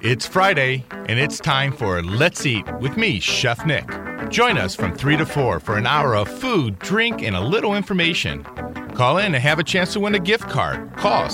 It's Friday, and it's time for Let's Eat with me, Chef Nick. Join us from 3 to 4 for an hour of food, drink, and a little information. Call in and have a chance to win a gift card. Call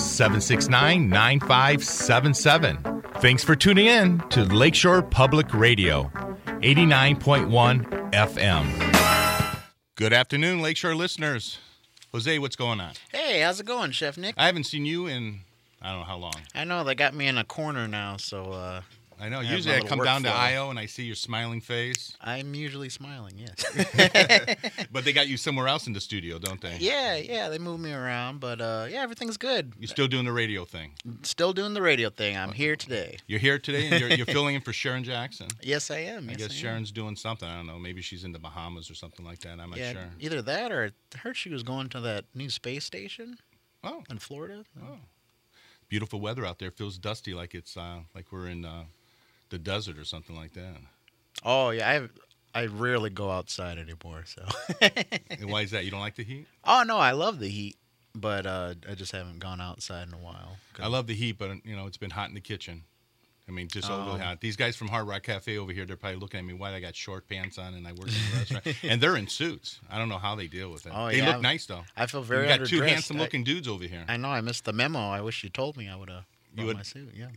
769-9577. Thanks for tuning in to Lakeshore Public Radio, 89.1 FM. Good afternoon, Lakeshore listeners. Jose, what's going on? Hey, how's it going, Chef Nick? I haven't seen you in I don't know how long. I know, they got me in a corner now, so... I know. Usually I come down to IO and I see your smiling face. I'm usually smiling, yes. But they got you somewhere else in the studio, don't they? Yeah, they move me around, but yeah, everything's good. You're still doing the radio thing? Still doing the radio thing. I'm here today. You're here today and you're filling in for Sharon Jackson? Yes, I am. I guess Sharon's doing something. I don't know. Maybe she's in the Bahamas or something like that. I'm not sure. Either that or I heard she was going to that new space station in Florida. Oh. Beautiful weather out there. Feels dusty like it's like we're in the desert or something like that. Oh, yeah. I rarely go outside anymore. So. And why is that? You don't like the heat? Oh, no. I love the heat, but I just haven't gone outside in a while. I love the heat, but it's been hot in the kitchen. I mean, just overly hot. These guys from Hard Rock Cafe over here, they're probably looking at me, why I got short pants on and I work in the restaurant. And they're in suits. I don't know how they deal with it. Oh, they look nice, though. I feel very underdressed. You got two underdressed. handsome-looking dudes over here. I know. I missed the memo. I wish you told me. I would have brought my suit, yeah.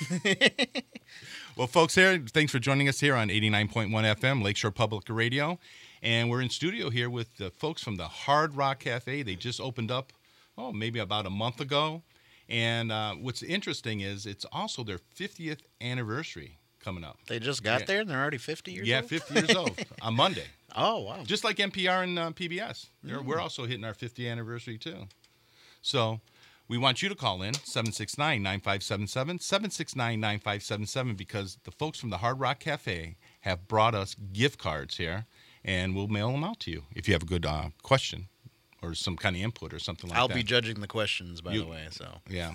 Well, folks, thanks for joining us here on 89.1 FM, Lakeshore Public Radio. And we're in studio here with the folks from the Hard Rock Cafe. They just opened up, maybe about a month ago. And what's interesting is it's also their 50th anniversary coming up. They just got there and they're already 50 years old? Yeah, 50 years old on Monday. Oh, wow. Just like NPR and PBS. We're also hitting our 50th anniversary, too. So we want you to call in, 769-9577, 769-9577, because the folks from the Hard Rock Cafe have brought us gift cards here, and we'll mail them out to you if you have a good question. Or some kind of input or something like that. I'll be judging the questions, by the way. So yeah.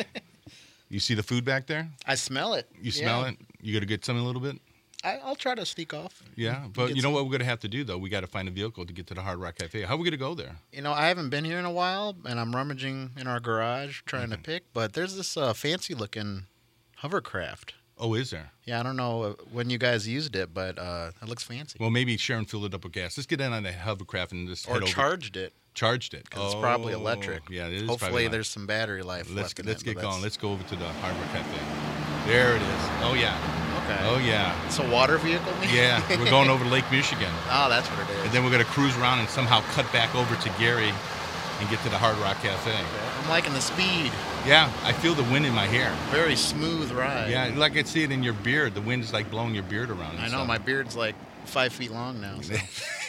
You see the food back there? I smell it. You smell it? You got to get some a little bit? I'll try to sneak off. Yeah, but you know what we're going to have to do, though? We got to find a vehicle to get to the Hard Rock Cafe. How are we going to go there? I haven't been here in a while, and I'm rummaging in our garage trying to pick, but there's this fancy-looking hovercraft. Oh, is there? Yeah, I don't know when you guys used it, but it looks fancy. Well, maybe Sharon filled it up with gas. Let's get in on the hovercraft and just head over. Or charged it. Charged it. Because it's probably electric. Yeah, it is. Hopefully there's some battery life left in it. Let's get going. Let's go over to the Hard Rock Cafe. There it is. Oh, yeah. Okay. Oh, yeah. It's a water vehicle? Yeah, we're going over to Lake Michigan. Oh, that's what it is. And then we're going to cruise around and somehow cut back over to Gary and get to the Hard Rock Cafe. I'm liking the speed. Yeah, I feel the wind in my hair. Very smooth ride. Yeah, like I see it in your beard. The wind is like blowing your beard around. I know, my beard's like 5 feet long now. So.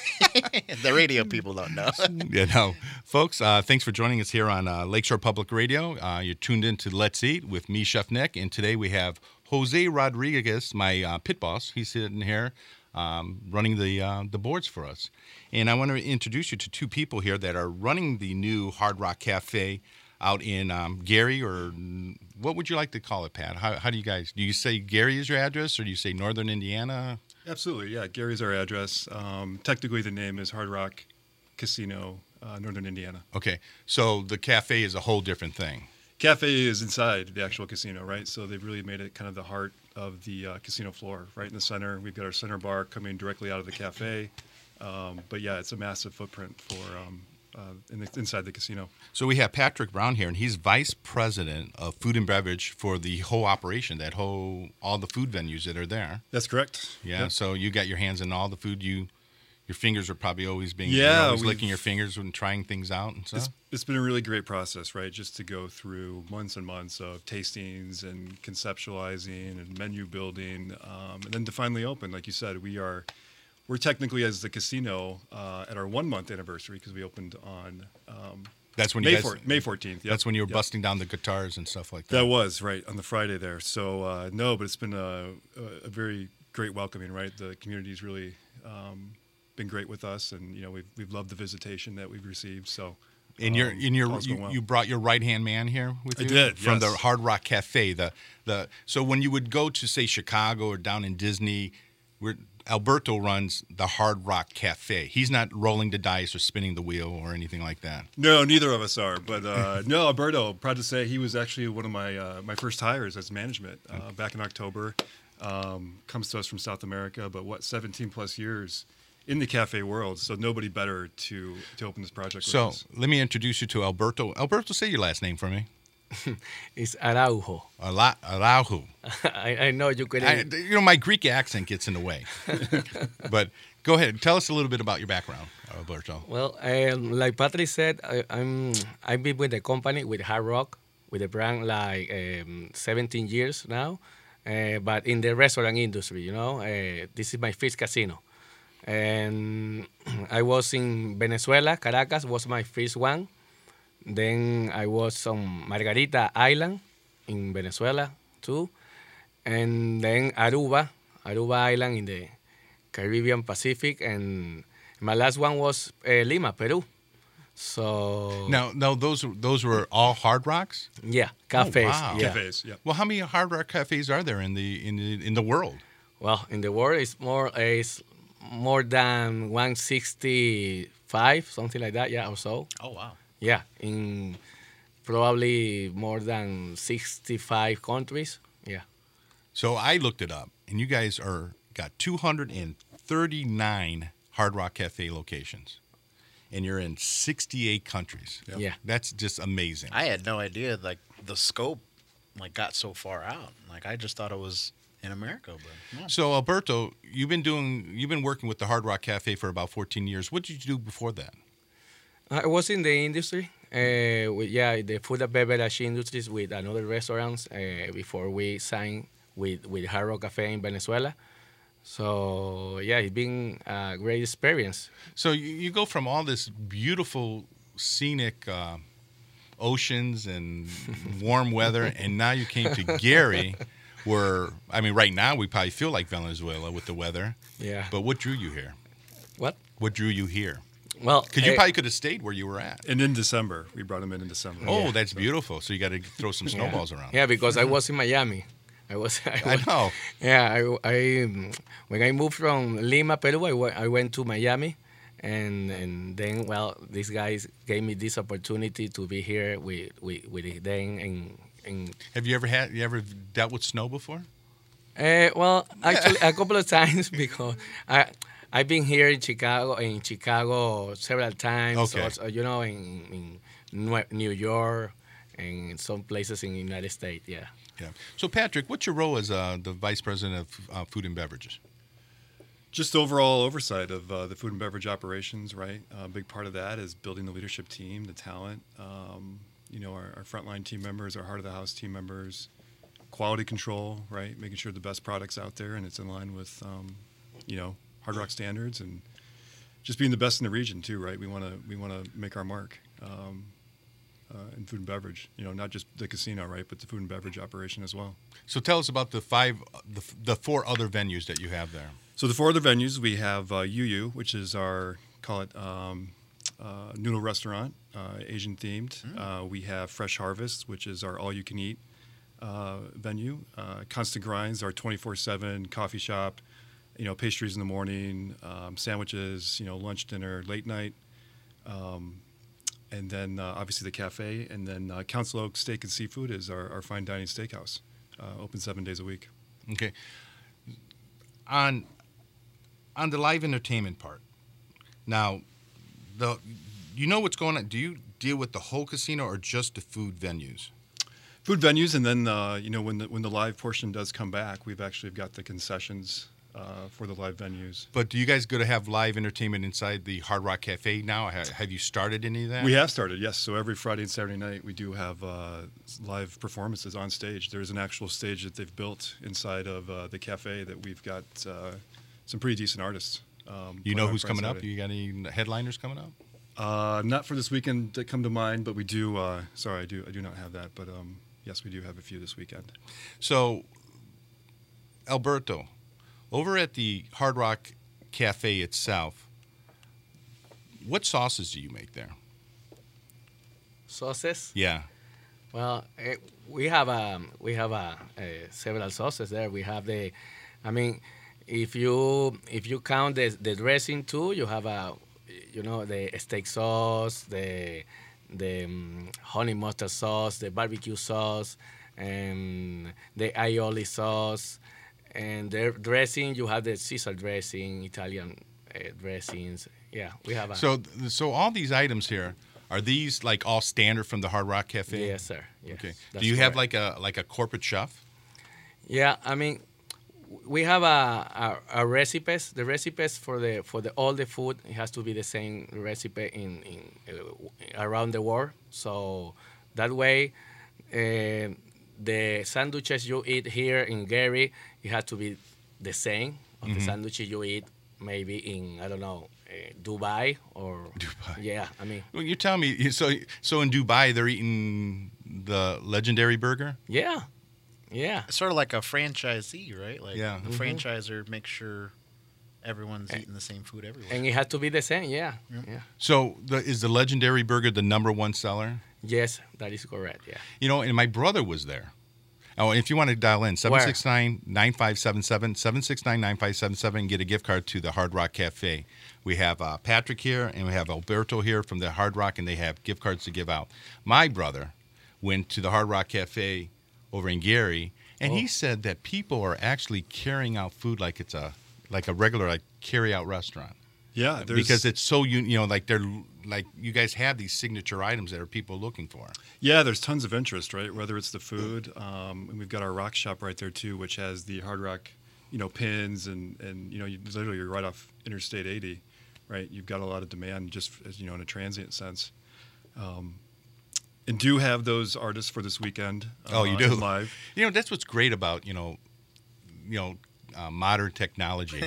The radio people don't know. Yeah, no. Folks, thanks for joining us here on Lakeshore Public Radio. You're tuned in to Let's Eat with me, Chef Nick, and today we have Jose Rodriguez, my pit boss. He's sitting here running the boards for us. And I want to introduce you to two people here that are running the new Hard Rock Cafe out in Gary, or what would you like to call it, Pat? How do you say Gary is your address, or do you say Northern Indiana? Absolutely, yeah. Gary's our address. Technically, the name is Hard Rock Casino, Northern Indiana. Okay, so the cafe is a whole different thing. Cafe is inside the actual casino, right? So they've really made it kind of the heart of the casino floor, right in the center. We've got our center bar coming directly out of the cafe. But yeah, it's a massive footprint for inside the casino. So we have Patrick Brown here, and he's vice president of food and beverage for the whole operation, all the food venues that are there. That's correct. Yeah. Yep. So you got your hands in all the food. Your fingers are probably always being licking your fingers and trying things out and stuff. It's been a really great process, right? Just to go through months and months of tastings and conceptualizing and menu building, and then to finally open. Like you said, we're technically, as the casino, at our 1 month anniversary, because we opened on that's when May 14th. Yep. That's when you were busting down the guitars and stuff like that. That was, right, on the Friday there. So, no, but it's been a very great welcoming, right? The community's really been great with us, and, we've loved the visitation that we've received, so... And you brought your right-hand man here with you? I did, From yes. the Hard Rock Cafe. So when you would go to, say, Chicago or down in Disney... Alberto runs the Hard Rock Cafe. He's not rolling the dice or spinning the wheel or anything like that. No, neither of us are. But no, Alberto, proud to say he was actually one of my first hires as management back in October. Comes to us from South America, but 17 plus years in the cafe world. So nobody better to open this project with So us. let me introduce you to Alberto. Alberto, say your last name for me. It's Araujo. Araujo. I know you couldn't. My Greek accent gets in the way. But go ahead. Tell us a little bit about your background, Alberto. Well, like Patrick said, I've been with the company, with Hard Rock, with the brand like 17 years now, but in the restaurant industry, this is my first casino. And I was in Venezuela, Caracas was my first one. Then I was on Margarita Island in Venezuela too. And then Aruba Island in the Caribbean Pacific. And my last one was Lima, Peru. So Now, those were all Hard Rocks? yeah, cafes. wow. Yeah. Cafes, yeah. Well, how many Hard Rock cafes are there in the world? Well, in the world, it's more than 165, something like that. Yeah, or so. Oh wow. Yeah, in probably more than 65 countries. Yeah. So I looked it up, and you guys got 239 Hard Rock Cafe locations, and you're in 68 countries. Yeah. That's just amazing. I had no idea like the scope got so far out. Like I just thought it was in America, but no. So Alberto, you've been working with the Hard Rock Cafe for about 14 years. What did you do before that? I was in the industry, the food and beverage industries with another restaurants before we signed with Hard Rock Cafe in Venezuela. So, yeah, it's been a great experience. So you go from all this beautiful scenic oceans and warm weather, and now you came to Gary, where, right now we probably feel like Venezuela with the weather. Yeah. But what drew you here? What? What drew you here? Well, Because you probably could have stayed where you were at. And in December, we brought him in December. Oh, that's beautiful. So you got to throw some snowballs around. Yeah, because I was in Miami. I know. Yeah, I when I moved from Lima, Peru, I went to Miami, and then these guys gave me this opportunity to be here with them and Have you ever dealt with snow before? Actually, a couple of times because I've been here in Chicago several times. Okay. Also, in New York and some places in the United States. Yeah. Yeah. So Patrick, what's your role as the vice president of food and beverages? Just overall oversight of the food and beverage operations, right? A big part of that is building the leadership team, the talent, our frontline team members, our heart of the house team members, quality control, right? Making sure the best product's out there and it's in line with, Hard Rock standards, and just being the best in the region too, right? We want to make our mark in food and beverage. Not just the casino, right, but the food and beverage operation as well. So tell us about the four other venues that you have there. So the four other venues, we have UU, which is our, call it noodle restaurant, Asian themed. We have Fresh Harvest, which is our all-you-can-eat venue. Constant Grinds, our 24/7 coffee shop. Pastries in the morning, sandwiches, lunch, dinner, late night. And then obviously the cafe. And then Council Oak Steak and Seafood is our fine dining steakhouse, open 7 days a week. Okay. On the live entertainment part, now, what's going on? Do you deal with the whole casino or just the food venues? Food venues, and then when the live portion does come back, we've actually got the concessions for the live venues. But do you guys go to have live entertainment inside the Hard Rock Cafe now? Have you started any of that? We have started, yes. So every Friday and Saturday night, we do have live performances on stage. There's an actual stage that they've built inside of the cafe that we've got some pretty decent artists. You know who's Friday, coming up? Saturday. You got any headliners coming up? Not for this weekend that come to mind, but we do. I do not have that. But yes, we do have a few this weekend. So, Alberto, over at the Hard Rock Cafe itself, what sauces do you make there? Sauces? Yeah. Well, we have several sauces there. We have if you count the dressing too, you have the steak sauce, the honey mustard sauce, the barbecue sauce, and the aioli sauce, and the dressing. You have the Caesar dressing, Italian dressings. Yeah, we have. So all these items here, are these like all standard from the Hard Rock Cafe? Yes, sir. Yes, Okay. that's Do you have correct. like a corporate chef? Yeah, I mean, we have a recipes. The recipes for all the food, it has to be the same recipe in around the world. So that way, the sandwiches you eat here in Gary, it has to be the same of the sandwiches you eat maybe in, I don't know, Dubai or Dubai. Yeah, I mean, Well, you're telling me so in Dubai they're eating the legendary burger? yeah. It's sort of like a franchisee, right? Like Yeah. the franchisor makes sure everyone's eating the same food everywhere. And it has to be the same. Yeah. Yeah. So is the legendary burger the #1 seller? Yes, that is correct. Yeah. And my brother was there. Oh, if you want to dial in, 769-9577, 769-9577, and get a gift card to the Hard Rock Cafe. We have Patrick here, and we have Alberto here from the Hard Rock, and they have gift cards to give out. My brother went to the Hard Rock Cafe over in Gary, and he said that people are actually carrying out food like it's a regular carry-out restaurant. Yeah, Because it's so like they're like you guys have these signature items that are people looking for. Yeah, there's tons of interest, right? Whether it's the food, and we've got our rock shop right there too, which has the Hard Rock, pins and you're right off Interstate 80, right? You've got a lot of demand just as in a transient sense, and do have those artists for this weekend. Oh, you do? Live. That's what's great about modern technology.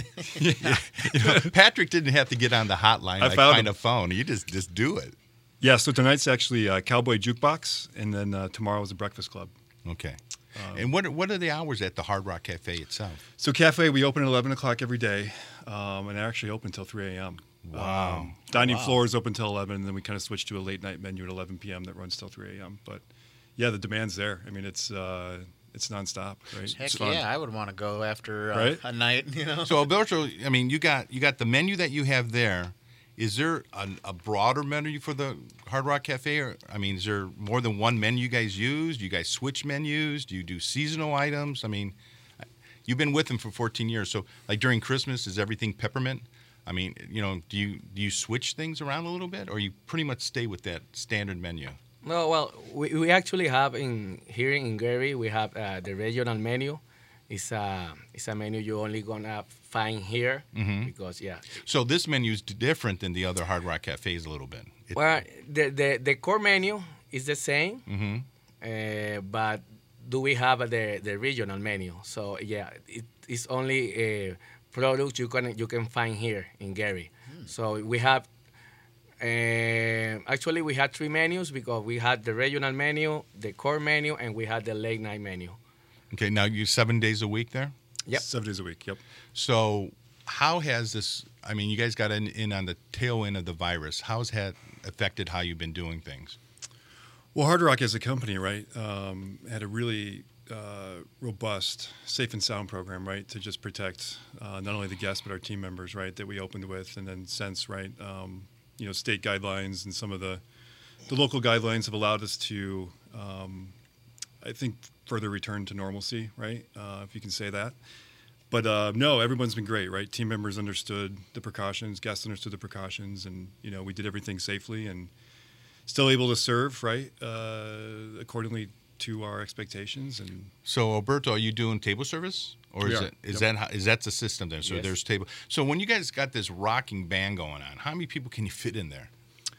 Patrick didn't have to get on the hotline I like found find him. a phone. You just do it. Yeah, so tonight's actually Cowboy Jukebox, and then tomorrow is the Breakfast Club. Okay. And what are the hours at the Hard Rock Cafe itself? So cafe, we open at 11 o'clock every day, and actually open until 3 a.m. Wow. Dining floor is open until 11, and then we kind of switch to a late night menu at 11 p.m. that runs till 3 a.m. But yeah, the demand's there. I mean, it's nonstop, right? Heck It's fun. yeah, I would want to go after Right? a night, So Alberto, I mean, you got the menu that you have there. Is there a broader menu for the Hard Rock Cafe? Or, I mean, is there more than one menu you guys use? Do you guys switch menus? Do you do seasonal items? I mean, you've been with them for 14 years. So, like during Christmas, is everything peppermint? I mean, do you switch things around a little bit, or you pretty much stay with that standard menu? No, well, we actually have here in Gary, we have the regional menu. It's a menu you're only gonna find here because So this menu is different than the other Hard Rock cafes a little bit. Well, the core menu is the same, but do we have the regional menu? So it's only products you can find here in Gary. So we have actually we had 3 menus because we had the regional menu, the core menu, and we had the late night menu. Okay, now you're 7 days a week there? Yep. 7 days a week, yep. So how has this, I mean, you guys got in on the tail end of the virus. How's that affected how you've been doing things? Well, Hard Rock as a company, right, had a really robust safe and sound program, right, to just protect not only the guests but our team members, right, that we opened with. And then since, right, state guidelines and some of the local guidelines have allowed us to, I think, further return to normalcy, right, if you can say that. But no, everyone's been great, right? Team members understood the precautions, guests understood the precautions, and, we did everything safely and still able to serve, right, accordingly to our expectations. And So Alberto, are you doing table service, or We is are. it is that the system there? So Yes. there's table. So when you guys got this rocking band going on, how many people can you fit in there?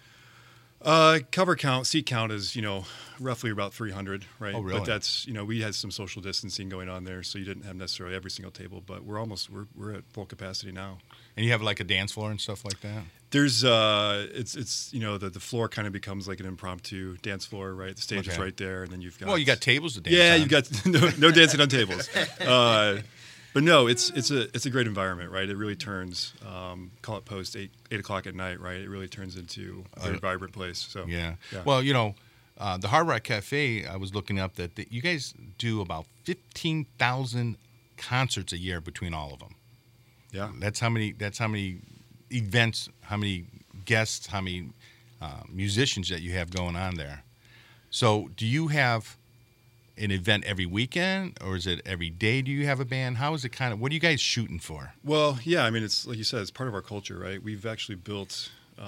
cover count, seat count is, roughly about 300, right? Oh, really? But that's, we had some social distancing going on there, so you didn't have necessarily every single table, but we're at full capacity now. And you have like a dance floor and stuff like that. There's it's the floor kind of becomes like an impromptu dance floor, right? The stage is Okay. right there, and then you've got Well, you got tables to dance. yeah, on. you got no dancing on tables. But no, it's a great environment, right? It really turns call it post 8 o'clock at night, right? It really turns into a very vibrant place. So Yeah. Well, the Hard Rock Cafe, I was looking up that you guys do about 15,000 concerts a year between all of them. Yeah. That's how many events, how many guests, how many musicians that you have going on there. So do you have an event every weekend, or is it every day? Do you have a band? How is it kind of? What are you guys shooting for? Well, yeah, I mean, it's like you said, it's part of our culture, right? We've actually built,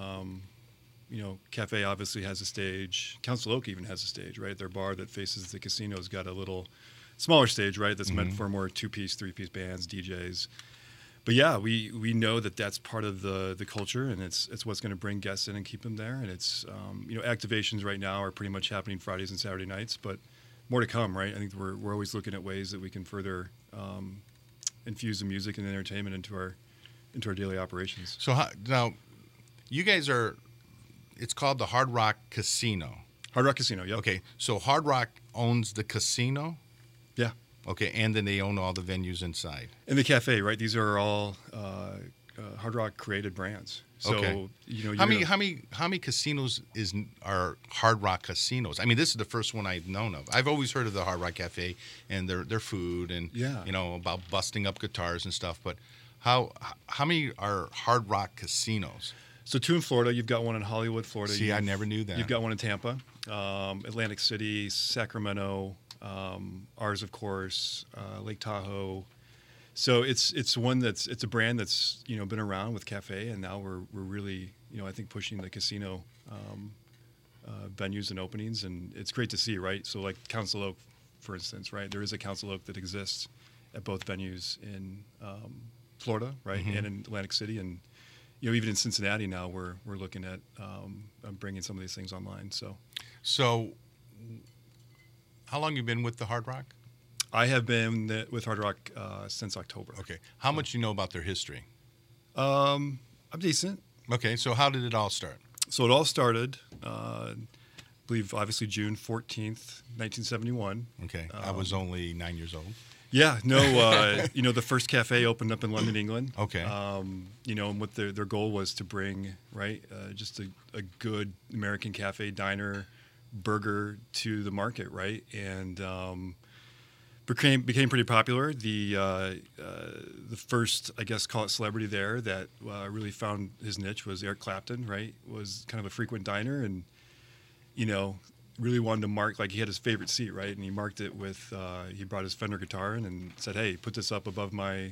Cafe obviously has a stage. Council Oak even has a stage, right? Their bar that faces the casino's got a little smaller stage, right? That's meant for more 2-piece, 3-piece bands, DJs. But yeah, we know that that's part of the culture, and it's what's going to bring guests in and keep them there. And it's activations right now are pretty much happening Fridays and Saturday nights, but more to come, right? I think we're always looking at ways that we can further infuse the music and entertainment into our daily operations. So now, you guys are. It's called the Hard Rock Casino. Hard Rock Casino, yep. Okay, so Hard Rock owns the casino. Yeah. Okay, and then they own all the venues inside. And the cafe, right? These are all Hard Rock created brands. So Okay. How many casinos are Hard Rock casinos? I mean, this is the first one I've known of. I've always heard of the Hard Rock Cafe and their food and about busting up guitars and stuff. But how many are Hard Rock casinos? So 2 in Florida. You've got one in Hollywood, Florida. See, I never knew that. You've got one in Tampa, Atlantic City, Sacramento. Ours, of course, Lake Tahoe. So it's one it's a brand that's been around with cafe, and now we're really I think pushing the casino venues and openings, and it's great to see, right? So like Council Oak, for instance, right? There is a Council Oak that exists at both venues in Florida, right, and in Atlantic City, and even in Cincinnati now we're looking at bringing some of these things online. So how long have you been with the Hard Rock? I have been with Hard Rock since October. Okay. How much do you know about their history? I'm decent. Okay, so how did it all start? So it all started, I believe, obviously June 14th, 1971. Okay, I was only 9 years old. Yeah, no, the first cafe opened up in London, England. Okay. And what their goal was to bring, right, just a good American cafe, diner, burger to the market, right? And became pretty popular. The first, I guess, call it celebrity there that really found his niche was Eric Clapton, right? Was kind of a frequent diner, and really wanted to mark, like, he had his favorite seat, right? And he marked it with he brought his Fender guitar in and said, "Hey, put this up above my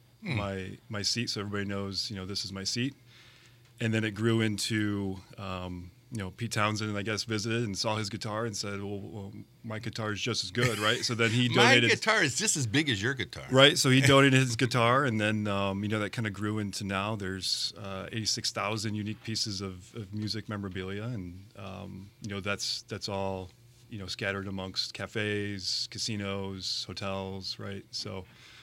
seat so everybody knows this is my seat." And then it grew into Pete Townsend, I guess, visited and saw his guitar and said, well, my guitar is just as good, right? So then he donated. My guitar is just as big as your guitar. Right, so he donated his guitar, and then, that kind of grew into now there's 86,000 unique pieces of music memorabilia, and, that's all, scattered amongst cafes, casinos, hotels, right? So,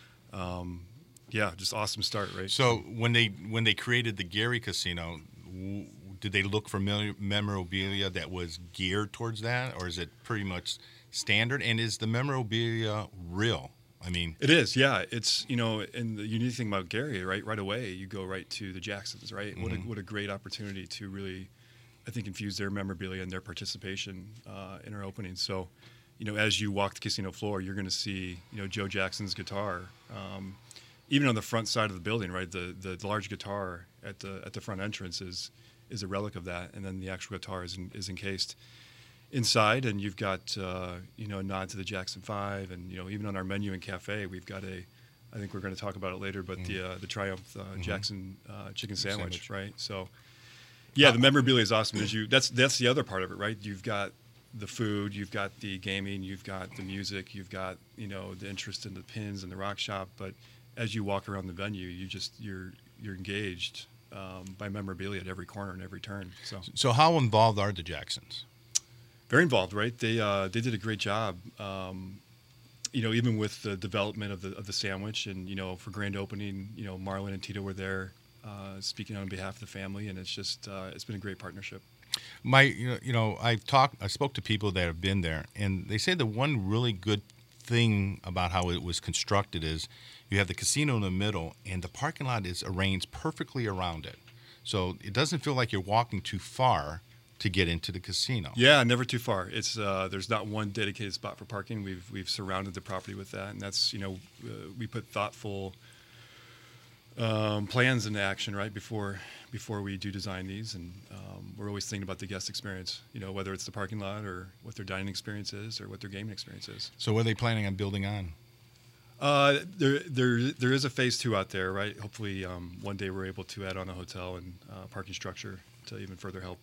just awesome start, right? So when they created the Gary Casino, did they look for memorabilia that was geared towards that, or is it pretty much standard? And is the memorabilia real? I mean, it is. Yeah, it's and the unique thing about Gary, right away you go right to the Jacksons, right? Mm-hmm. What a great opportunity to really, I think, infuse their memorabilia and their participation in our opening. So, as you walk the casino floor, you're going to see Joe Jackson's guitar. Even on the front side of the building, right? The large guitar at the front entrance is a relic of that, and then the actual guitar is encased inside, and you've got a nod to the Jackson 5, and even on our menu and cafe, we've got I think we're going to talk about it later, but the Triumph Jackson chicken sandwich, right? So, yeah, the memorabilia is awesome. That's the other part of it, right? You've got the food, you've got the gaming, you've got the music, you've got the interest in the pins and the rock shop, but as you walk around the venue, you're engaged by memorabilia at every corner and every turn. So how involved are the Jacksons? Very involved, right? They did a great job. Even with the development of the sandwich, and for grand opening, Marlon and Tito were there speaking on behalf of the family, and it's been a great partnership. I spoke to people that have been there, and they say the one really good thing about how it was constructed is you have the casino in the middle, and the parking lot is arranged perfectly around it. So it doesn't feel like you're walking too far to get into the casino. Yeah, never too far. It's there's not one dedicated spot for parking. We've surrounded the property with that, and that's we put thoughtful plans into action right before we do design these, and we're always thinking about the guest experience. Whether it's the parking lot or what their dining experience is or what their gaming experience is. So what are they planning on building on? There is a phase 2 out there, right? Hopefully, one day we're able to add on a hotel and parking structure to even further help.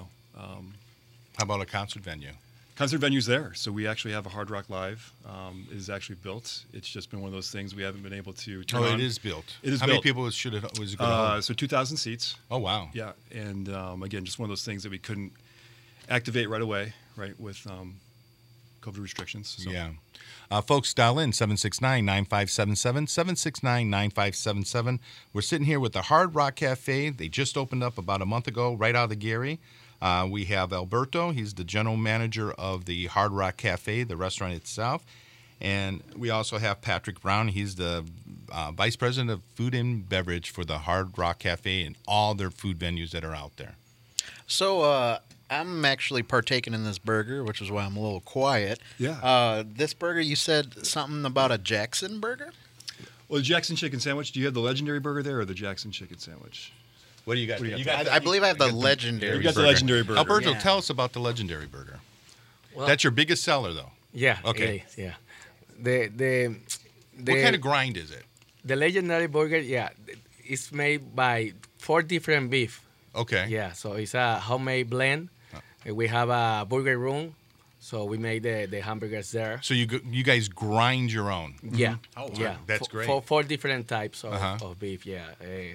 How about a concert venue? Concert venue's there, so we actually have a Hard Rock Live. It is actually built. It's just been one of those things we haven't been able to turn on. It is built. It is How built. many people was it going to hold? So 2,000 seats. Oh, wow. Yeah, and again, just one of those things that we couldn't activate right away, right, with COVID restrictions. So. Yeah. Folks, dial in 769-9577, 769-9577. We're sitting here with the Hard Rock Cafe. They just opened up about a month ago, right out of the Gary. We have Alberto. He's the general manager of the Hard Rock Cafe, the restaurant itself. And we also have Patrick Brown. He's the vice president of food and beverage for the Hard Rock Cafe and all their food venues that are out there. So I'm actually partaking in this burger, which is why I'm a little quiet. Yeah. This burger, you said something about a Jackson burger? Well, the Jackson Chicken Sandwich, do you have the legendary burger there or the Jackson Chicken Sandwich? What do you got? I believe I have the legendary You got the legendary burger. Alberto, Yeah. tell us about the legendary burger. Well, That's your biggest seller, though. yeah. Okay. It is, yeah. The What kind of grind is it? the legendary burger, yeah, it's made by 4 different beef. Okay. Yeah, so it's a homemade blend. We have a burger room, so we made the hamburgers there. So you guys grind your own. Yeah. Oh, wow. Yeah. That's great. Four different types Uh-huh. of beef, yeah.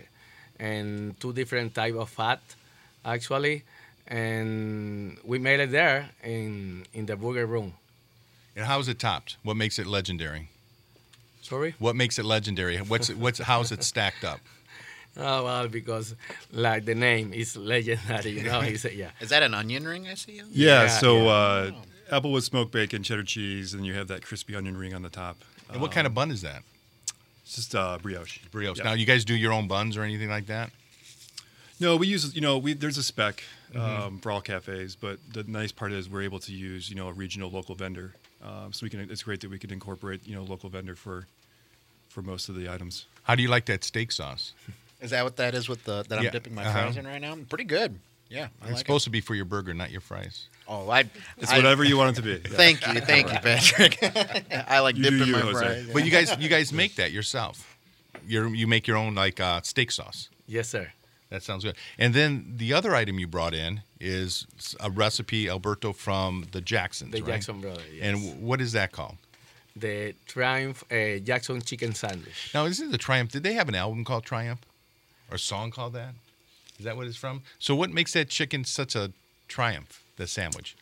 And 2 different type of fat, actually. And we made it there in the burger room. And how is it topped? What makes it legendary? Sorry? What makes it legendary? How's it stacked up? Oh, well, because like the name is legendary, yeah. Is that an onion ring I see? Yeah, Yeah, so yeah. applewood smoked bacon, cheddar cheese, and you have that crispy onion ring on the top. And what kind of bun is that? It's just brioche. Brioche. Yeah. Now, you guys do your own buns or anything like that? No, we use, there's a spec for all cafes, but the nice part is we're able to use, a regional local vendor. So it's great that we can incorporate, local vendor for most of the items. How do you like that steak sauce? Is that what that is with that I'm Yeah, dipping my uh-huh. fries in right now? Pretty good. Yeah, I It's like supposed to be for your burger, not your fries. it. Oh, It's whatever you want it to be. Yeah. Thank you, Patrick. I like You do dipping you, my Jose. fries. But you guys make that yourself. You make your own steak sauce. Yes, sir. That sounds good. And then the other item you brought in is a recipe, Alberto, from the Jacksons, The right? Jackson Brothers, yes. And what is that called? The Triumph Jackson Chicken Sandwich. Now, is it the Triumph? Did they have an album called Triumph? Or a song called that? Is that what it's from? So what makes that chicken such a triumph, the sandwich?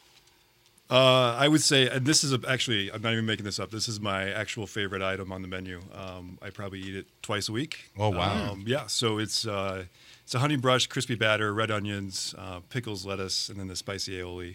I would say, and this is actually, I'm not even making this up. This is my actual favorite item on the menu. I probably eat it twice a week. Oh, wow. Yeah, so it's a honey brush, crispy batter, red onions, pickles, lettuce, and then the spicy aioli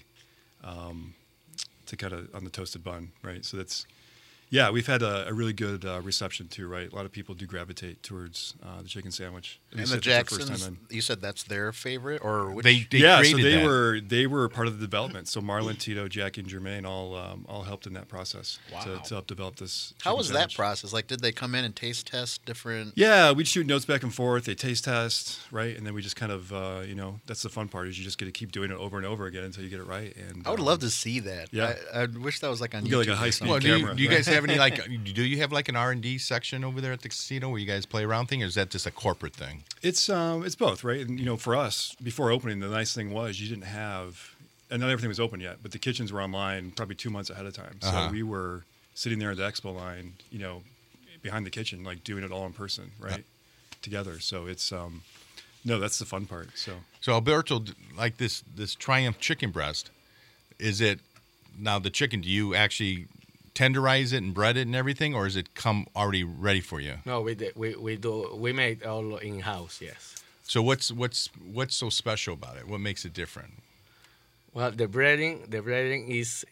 to kind of on the toasted bun, right? So that's, yeah, we've had a really good reception too, right? A lot of people do gravitate towards the chicken sandwich. At And least the if it's their first Jacksons, time in. you said that's their favorite, or which? They Yeah, so created that. they were part of the development. So Marlon, Tito, Jackie, and Jermaine all helped in that process to help develop this. How chicken was that sandwich. process? Like, did they come in and taste test different? Yeah, we'd shoot notes back and forth. They taste test, right, and then we just kind of, that's the fun part is you just get to keep doing it over and over again until you get it right. And I would love to see that. Yeah. I wish that was like on You get, like, YouTube. a or high-speed something. Well, camera. do you guys have any do you have like an R&D section over there at the casino where you guys play around thing, or is that just a corporate thing? It's both, right? And for us, before opening, the nice thing was you didn't have, and not everything was open yet, but the kitchens were online probably 2 months ahead of time. So Uh-huh. we were sitting there at the expo line, behind the kitchen, like doing it all in person, right, together. So it's no, that's the fun part. So Alberto, like this Triumph chicken breast, is it now the chicken? Do you actually tenderize it and bread it and everything, or is it come already ready for you? No, we made all in house. Yes. So what's so special about it? What makes it different? Well, the breading is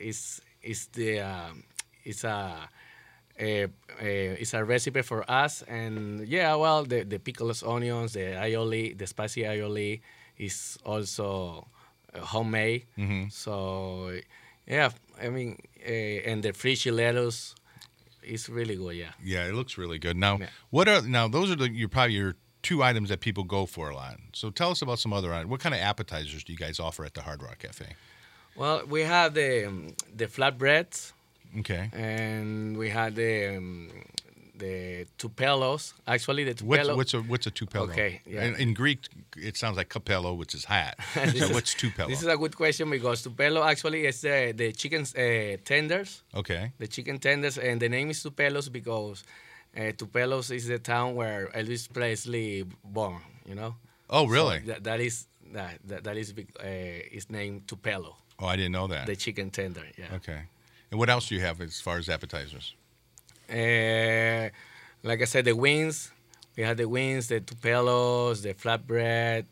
it's a recipe for us, and yeah, well, the pickles, onions, the aioli, the spicy aioli is also homemade. Mm-hmm. So yeah, I mean, and the fresh lettuce it's really good. Yeah. Yeah, it looks really good. Now, Yeah. those are probably your two items that people go for a lot. So tell us about some other items. What kind of appetizers do you guys offer at the Hard Rock Cafe? Well, we have the flatbreads, Okay. and we have the tupelos. Actually, the tupelo. What's a tupelo? Okay, yeah. In Greek, it sounds like capello, which is hat. So what's tupelo? This is a good question because tupelo actually is the chicken tenders. Okay. The chicken tenders, and the name is Tupelos because Tupelos is the town where Elvis Presley born. You know. Oh, really? So that is his name Tupelo, Oh, I didn't know that. the chicken tender. Yeah. Okay. And what else do you have as far as appetizers? Like I said, the wings. We had the wings, the Tupelos, the flatbread,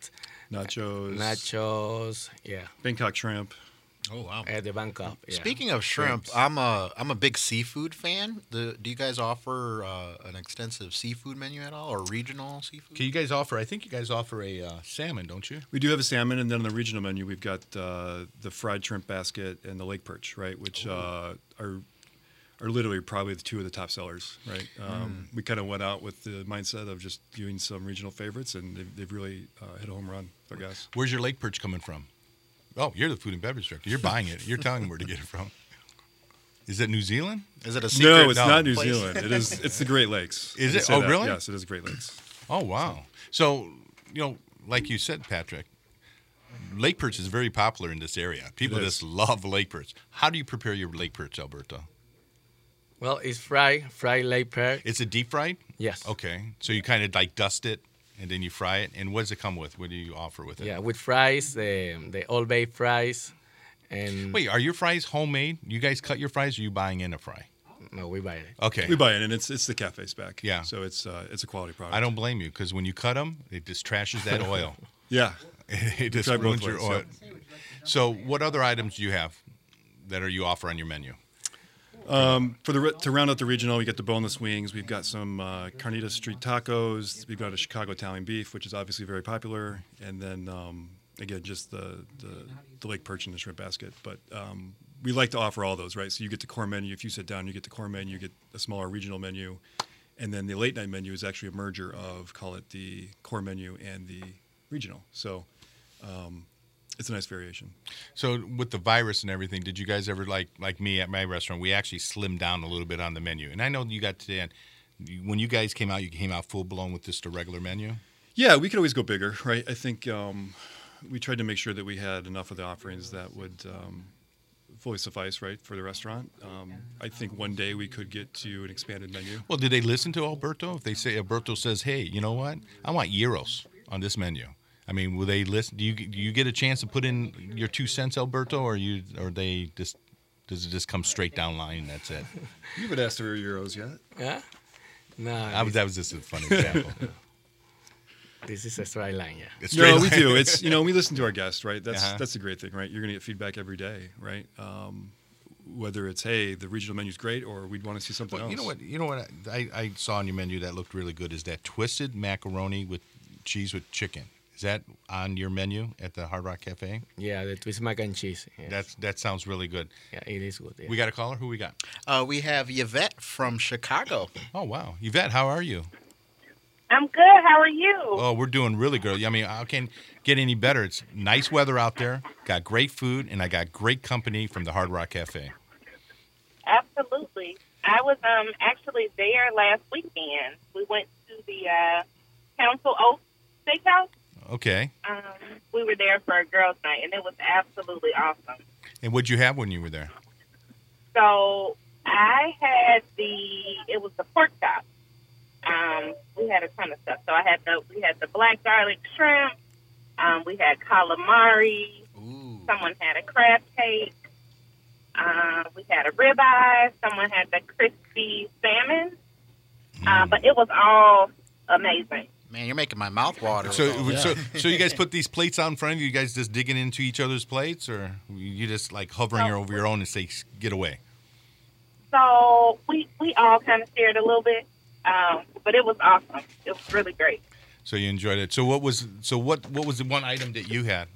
nachos. Yeah. Bangkok shrimp. Oh wow. The Bangkok. Yeah. Speaking of shrimp, I'm a big seafood fan. Do you guys offer an extensive seafood menu at all, or regional seafood? Okay, you guys offer, I think you guys offer a salmon, don't you? We do have a salmon, and then on the regional menu, we've got the fried shrimp basket and the lake perch, right, which are literally probably the two of the top sellers, right? We kind of went out with the mindset of just doing some regional favorites, and they've really hit a home run with our guys. Where's your lake perch coming from? Oh, you're the food and beverage director. You're buying it. You're telling them where to get it from. Is it New Zealand? Is it a secret? No, it's not New place? Zealand. It is. It's the Great Lakes. Is I it? say Oh, that. really? Yes, it is Great Lakes. Oh, wow. So, like you said, Patrick, lake perch is very popular in this area. People It is. just love lake perch. How do you prepare your lake perch, Alberto? Well, it's fried lake perch. It's a deep fried? Yes. Okay. So you kind of like dust it and then you fry it. And what does it come with? What do you offer with it? Yeah, with fries, the Old Bay fries, and Wait, are your fries homemade? You guys cut your fries or are you buying in a fry? no, we buy it. Okay. We buy it, and it's the cafe spec. Yeah. So it's a quality product. I don't blame you because when you cut them, it just trashes that oil. Yeah. It just Try both ruins your ways, oil. So what other items do you have that you offer on your menu? To round out the regional, we get the boneless wings. We've got some carnitas street tacos. We've got a Chicago Italian beef, which is obviously very popular, and then again just the lake perch and the shrimp basket. But we like to offer all those, right? So you get the core menu. If you sit down, you get the core menu. You get a smaller regional menu, and then the late night menu is actually a merger of, call it, the core menu and the regional. So it's a nice variation. So with the virus and everything, did you guys ever like me at my restaurant? We actually slimmed down a little bit on the menu, and I know you got to. When you guys came out, you came out full blown with just a regular menu. Yeah, we could always go bigger, right? I think we tried to make sure that we had enough of the offerings that would fully suffice, right, for the restaurant. I think one day we could get to an expanded menu. Well, did they listen to Alberto? If they say Alberto says, "Hey, you know what? I want gyros on this menu." I mean, will they listen? Do you get a chance to put in your 2 cents, Alberto, or they just does it just come straight down line and that's it? You haven't asked for euros yet. Yeah. No, That was just a funny example. this is a straight line. Yeah. It's No, straight we line. do. It's we listen to our guests, right? That's the great thing, right? You're gonna get feedback every day, right? Whether it's, hey, the regional menu's great, or we'd want to see something Well, else. you know what I saw on your menu that looked really good is that twisted macaroni with cheese with chicken. Is that on your menu at the Hard Rock Cafe? Yeah, the twist mac and cheese. Yes. That sounds really good. Yeah, it is good. Yeah. We got a caller? Who we got? We have Yvette from Chicago. Oh, wow. Yvette, how are you? I'm good. How are you? Oh, we're doing really good. I mean, I can't get any better. It's nice weather out there, got great food, and I got great company from the Hard Rock Cafe. Absolutely. I was actually there last weekend. We went to the Council Oak Steakhouse. Okay. We were there for a girls' night, and it was absolutely awesome. And what'd you have when you were there? So I had it was the pork chop. We had a ton of stuff. So we had the black garlic shrimp. We had calamari. Ooh. Someone had a crab cake. We had a ribeye. Someone had the crispy salmon. But it was all amazing. Man, you're making my mouth water. So, with all that. so you guys put these plates out in front of you? You guys just digging into each other's plates, or you just like hovering over your own and say, "Get away"? So we all kind of shared a little bit, but it was awesome. It was really great. So you enjoyed it. So what was the one item that you had?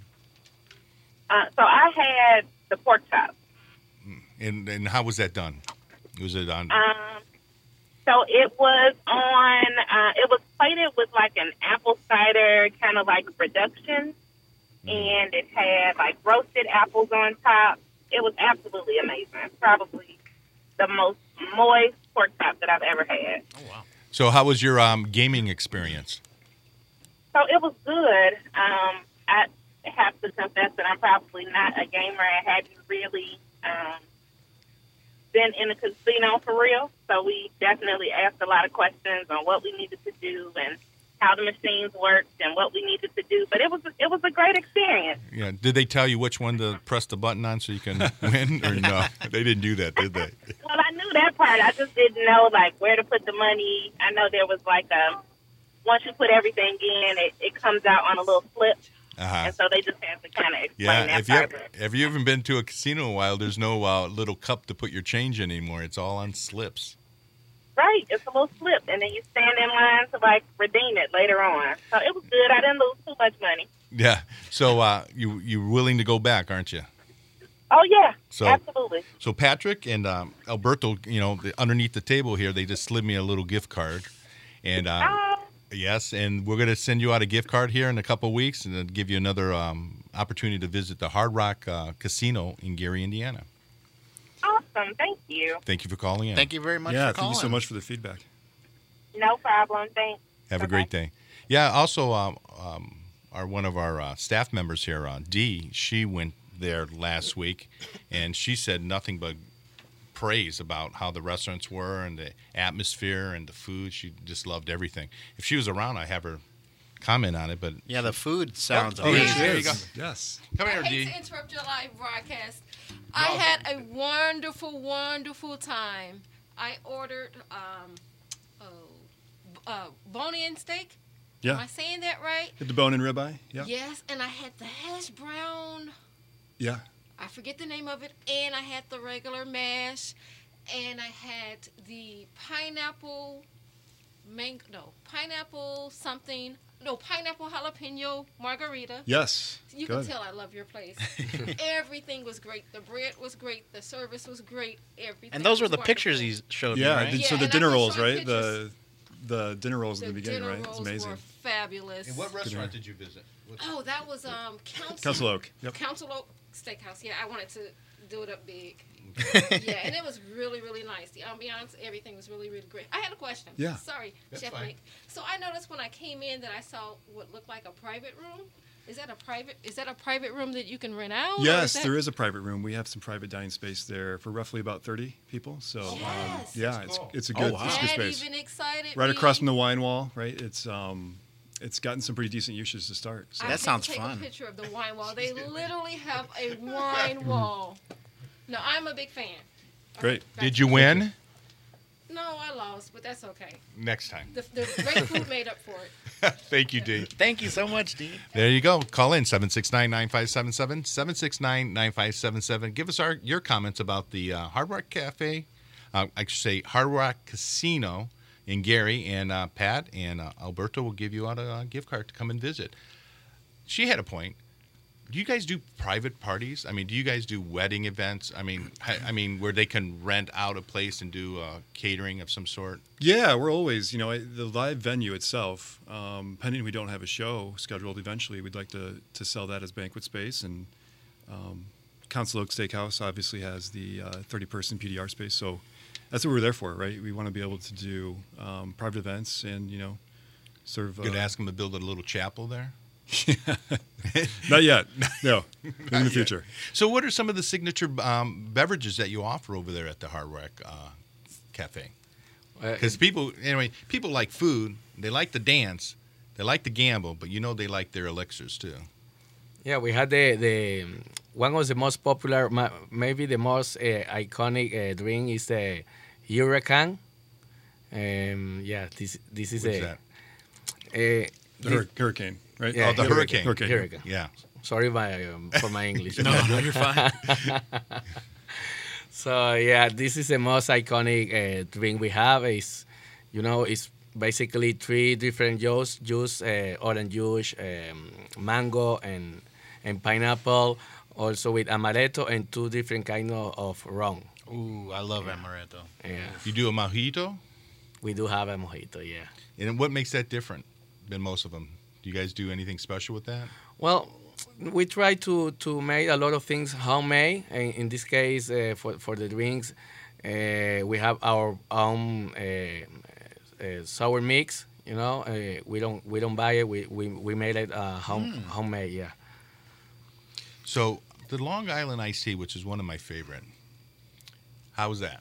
So I had the pork chop. And how was that done? Was it on? So it was on. It was plated with like an apple cider kind of like reduction, and it had like roasted apples on top. It was absolutely amazing. Probably the most moist pork chop that I've ever had. Oh wow. So, how was your gaming experience? So it was good. I have to confess that I'm probably not a gamer. I hadn't really been in a casino for real. So we definitely asked a lot of questions on what we needed to do and how the machines worked and what we needed to do. But it was a great experience. Yeah. Did they tell you which one to press the button on so you can win, or no? They didn't do that, did they? Well, I knew that part. I just didn't know like where to put the money. I know there was like once you put everything in, it comes out on a little flip. Uh-huh. And so they just have to kind of explain Yeah, that if you part. have you ever been to a casino in a while, there's no little cup to put your change in anymore. It's all on slips. Right, it's a little slip, and then you stand in line to like redeem it later on. So it was good. I didn't lose too much money. Yeah. So you're willing to go back, aren't you? Oh yeah, So- absolutely. So Patrick and Alberto, underneath the table here, they just slid me a little gift card, and yes, and we're gonna send you out a gift card here in a couple of weeks, and then give you another opportunity to visit the Hard Rock Casino in Gary, Indiana. Awesome, thank you. Thank you for calling in. Thank you very much Yeah, for thank calling. you so much for the feedback. No problem. Thanks. Have a Bye-bye. great day. Yeah. Also, one of our staff members here, Dee, she went there last week, and she said nothing but praise about how the restaurants were and the atmosphere and the food. She just loved everything. If she was around, I'd have her comment on it. But Yeah, the food sounds Oh, amazing. there you go. Yes. come here, I hate Dee. to interrupt your live broadcast. I had a wonderful, wonderful time. I ordered bone-in steak. Am I Yeah. saying that right? Hit the bone and ribeye. Yeah. Yes, and I had the hash brown. Yeah. I forget the name of it. And I had the regular mash. And I had the pineapple pineapple jalapeno margarita. Yes. You Good. can tell I love your place. Everything was great. The bread was great. The service was great. Everything. And those were was the pictures wonderful. he showed me, Yeah. right? So Yeah, the and I dinner can rolls, show right? pictures. The dinner rolls The in the beginning, dinner right? It's rolls amazing. were fabulous. restaurant did you visit? Oh, that was Council Oak. Yep. Council Oak Steakhouse. Yeah, I wanted to do it up big. Yeah, and it was really, really nice. The ambiance, everything was really, really great. I had a question. Yeah. Sorry, That's Chef fine. Nick. So I noticed when I came in that I saw what looked like a private room. Is that a private room that you can rent out? or Yes, that- there is a private room. We have some private dining space there for roughly about 30 people. So Yes. yeah, it's a good, wow. it's a good That space. even excited Right me. across from the wine wall, right? It's gotten some pretty decent uses to start. So. I That had to sounds take fun. a picture of the wine wall. They literally have a wine wall. No, I'm a big fan. Great. Back Did to you the- win? No, I lost, but that's okay. Next time. The great food made up for it. Thank you, Dee. Thank you so much, Dee. There you go. Call in 769-9577, 769-9577. Give us your comments about the Hard Rock Cafe, I should say Hard Rock Casino in Gary, and Pat and Alberto will give you out a gift card to come and visit. She had a point. Do you guys do private parties? I mean, do you guys do wedding events? I mean, where they can rent out a place and do catering of some sort? Yeah, we're always, the live venue itself, pending we don't have a show scheduled eventually, we'd like to sell that as banquet space. And Council Oak Steakhouse obviously has the 30-person PDR space. So that's what we're there for, right? We want to be able to do private events and, sort of... You could ask them to build a little chapel there. Not yet. No. In the future. So, what are some of the signature beverages that you offer over there at the Hard Rock Cafe? Because people like food, they like to dance, they like to gamble, but they like their elixirs too. Yeah, we had the one of the most popular, maybe the most iconic drink is the Hurricane. Yeah, this is What's a The hurricane, right? Yeah, the hurricane. Hurricane. Yeah. Sorry for my English. No, you're fine. So yeah, this is the most iconic drink we have. It's basically 3 different juice, orange juice, mango, and pineapple. Also with amaretto and 2 different kind of rum. Ooh, I love amaretto. Yeah. You do a mojito? We do have a mojito, yeah. And what makes that different than most of them? Do you guys do anything special with that? Well, we try to make a lot of things homemade. In this case, for the drinks, we have our own sour mix. You know, we don't buy it. We made it homemade. Yeah. So the Long Island iced tea, which is one of my favorite. How's that?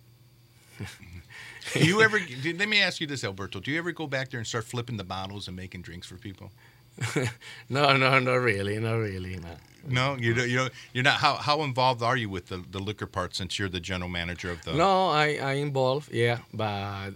Do you ever? Let me ask you this, Alberto. Do you ever go back there and start flipping the bottles and making drinks for people? No, not really, no. No, you're not. How involved are you with the liquor part since you're the general manager of the? No, I involved, yeah, but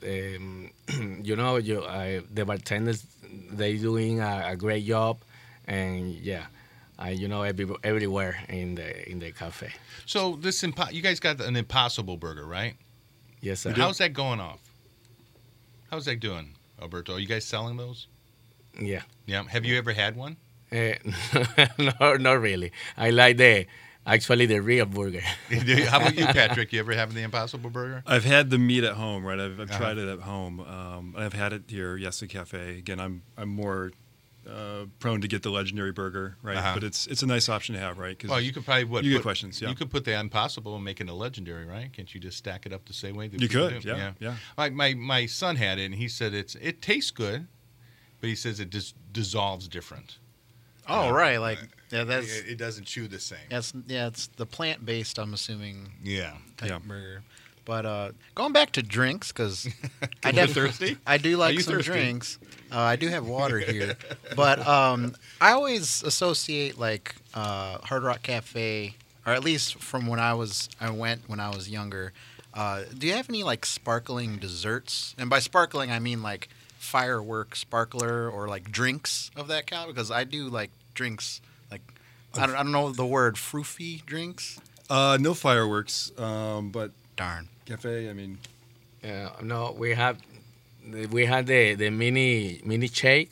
the bartenders they doing a great job, and yeah, everywhere in the cafe. So you guys got an Impossible Burger, right? Yes, sir. How's that going off? How's that doing, Alberto? Are you guys selling those? Yeah. Yeah. Have you ever had one? No, not really. I like the real burger. How about you, Patrick? You ever have the Impossible Burger? I've had the meat at home, right? I've tried it at home. I've had it here, Yes the Cafe. Again, I'm more prone to get the legendary burger, right? But it's a nice option to have, right? Well, you could probably you get questions. Yeah, you could put the Impossible and make it a legendary, right? Can't you just stack it up the same way? That you people could, do? yeah. My son had it, and he said it tastes good, but he says it just dissolves different. Oh, right. Like, yeah, it doesn't chew the same. It's the plant-based, I'm assuming, type burger. But going back to drinks, because thirsty? I do like some thirsty? Drinks. I do have water here. But I always associate, like, Hard Rock Cafe, or at least from when I went when I was younger. Do you have any, like, sparkling desserts? And by sparkling, I mean, like, firework sparkler or like drinks of that caliber, because I do like drinks like I don't know the word, froofy drinks. No fireworks, but darn cafe. I mean, no, we had the mini shake,